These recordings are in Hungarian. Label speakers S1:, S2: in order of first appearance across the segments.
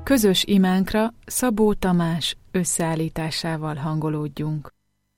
S1: Közös imánkra Szabó Tamás összeállításával hangolódjunk.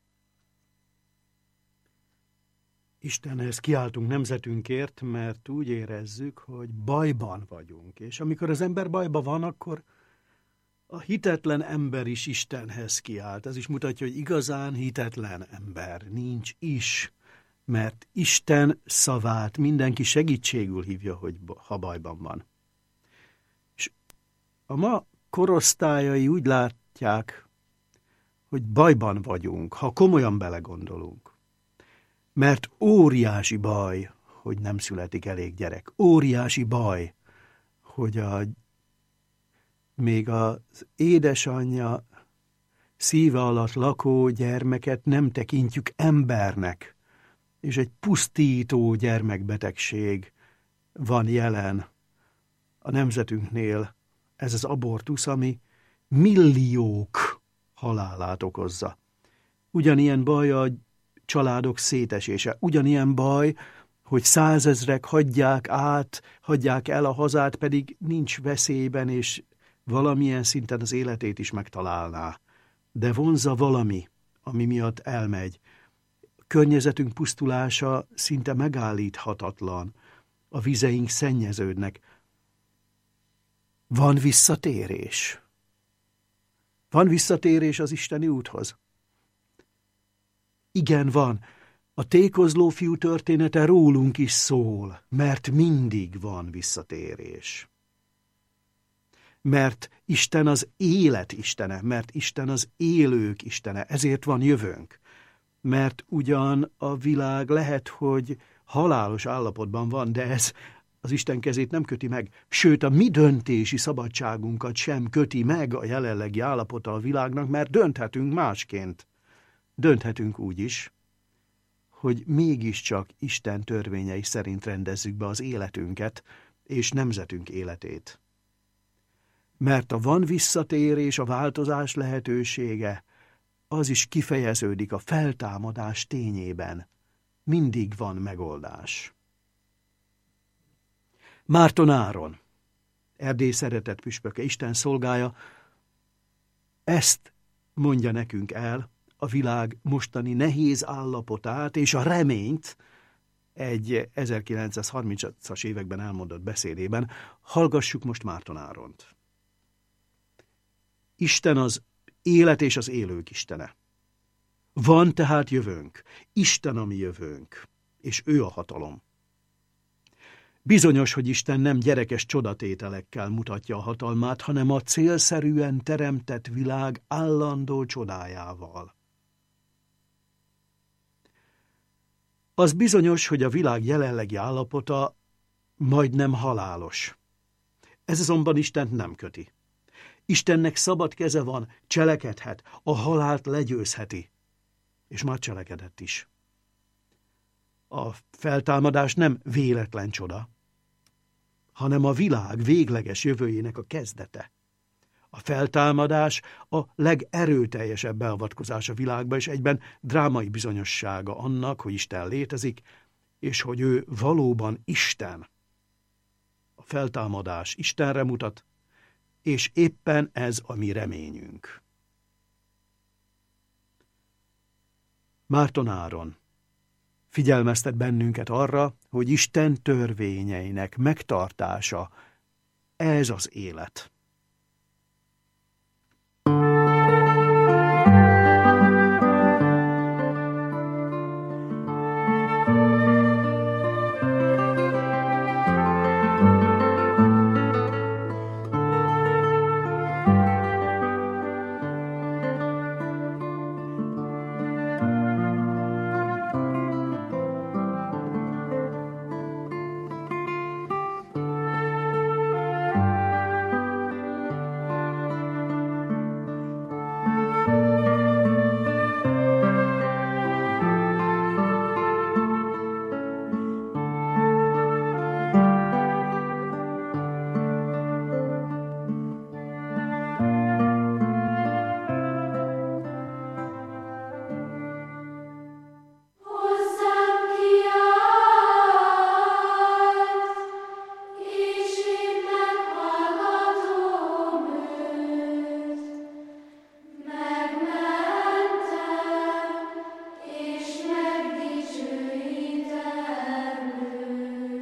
S2: Istenhez kiáltunk nemzetünkért, mert úgy érezzük, hogy bajban vagyunk. És amikor az ember bajban van, akkor a hitetlen ember is Istenhez kiált. Ez is mutatja, hogy igazán hitetlen ember nincs is, mert Isten szavát mindenki segítségül hívja, hogy ha bajban van. És a ma korosztályai úgy látják, hogy bajban vagyunk, ha komolyan belegondolunk. Mert óriási baj, hogy nem születik elég gyerek. Óriási baj, hogy még az édesanyja szíve alatt lakó gyermeket nem tekintjük embernek, és egy pusztító gyermekbetegség van jelen a nemzetünknél. Ez az abortusz, ami milliók halálát okozza. Ugyanilyen baj a családok szétesése. Ugyanilyen baj, hogy 100 000-ek hagyják el a hazát, pedig nincs veszélyben, és valamilyen szinten az életét is megtalálná. De vonzza valami, ami miatt elmegy. A környezetünk pusztulása szinte megállíthatatlan. A vizeink szennyeződnek. Van visszatérés. Van visszatérés az isteni úthoz. Igen, van. A tékozló fiú története rólunk is szól, mert mindig van visszatérés. Mert Isten az élet istene, mert Isten az élők istene, ezért van jövőnk. Mert ugyan a világ lehet, hogy halálos állapotban van, de ez az Isten kezét nem köti meg, sőt a mi döntési szabadságunkat sem köti meg a jelenlegi állapota a világnak, mert dönthetünk másként. Dönthetünk úgy is, hogy mégiscsak Isten törvényei szerint rendezzük be az életünket és nemzetünk életét. Mert a van visszatérés, a változás lehetősége, az is kifejeződik a feltámadás tényében. Mindig van megoldás. Márton Áron, Erdély szeretett püspöke, Isten szolgája, ezt mondja nekünk el, a világ mostani nehéz állapotát és a reményt egy 1930-as években elmondott beszédében. Hallgassuk most Márton Áront. Isten az élet és az élők istene. Van tehát jövőnk. Isten a mi jövőnk, és ő a hatalom. Bizonyos, hogy Isten nem gyerekes csodatételekkel mutatja a hatalmát, hanem a célszerűen teremtett világ állandó csodájával. Az bizonyos, hogy a világ jelenlegi állapota majdnem halálos. Ez azonban Istent nem köti. Istennek szabad keze van, cselekedhet, a halált legyőzheti, és már cselekedett is. A feltámadás nem véletlen csoda, hanem a világ végleges jövőjének a kezdete. A feltámadás a legerőteljesebb beavatkozás a világba, és egyben drámai bizonyossága annak, hogy Isten létezik, és hogy ő valóban Isten. A feltámadás Istenre mutat, és éppen ez a mi reményünk. Márton Áron figyelmeztet bennünket arra, hogy Isten törvényeinek megtartása, ez az élet.